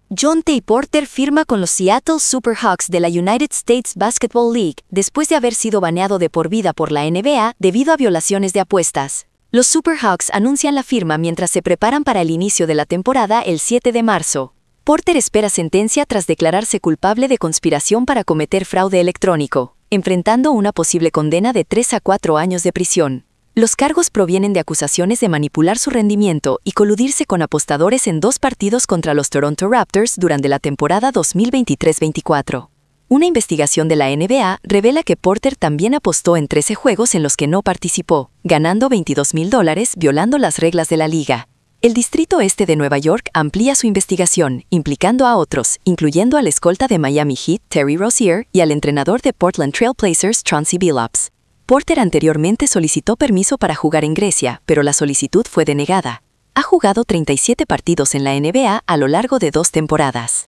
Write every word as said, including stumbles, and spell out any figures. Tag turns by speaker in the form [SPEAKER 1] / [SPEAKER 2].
[SPEAKER 1] Jontay Porter firma con los Seattle Superhawks de la United States Basketball League después de haber sido baneado de por vida por la N B A debido a violaciones de apuestas. Los Superhawks anuncian la firma mientras se preparan para el inicio de la temporada el siete de marzo. Porter espera sentencia tras declararse culpable de conspiración para cometer fraude electrónico, enfrentando una posible condena de tres a cuatro años de prisión. Los cargos provienen de acusaciones de manipular su rendimiento y coludirse con apostadores en dos partidos contra los Toronto Raptors durante la temporada dos mil veintitrés veinticuatro. Una investigación de la N B A revela que Porter también apostó en trece juegos en los que no participó, ganando veintidós mil dólares violando las reglas de la liga. El Distrito Este de Nueva York amplía su investigación, implicando a otros, incluyendo al escolta de Miami Heat, Terry Rozier, y al entrenador de Portland Trail Blazers, Chauncey Billups. Porter anteriormente solicitó permiso para jugar en Grecia, pero la solicitud fue denegada. Ha jugado treinta y siete partidos en la N B A a lo largo de dos temporadas.